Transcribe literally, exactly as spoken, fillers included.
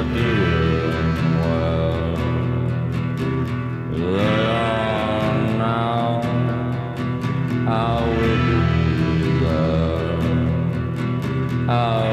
are doing well. They are now. I will be there. I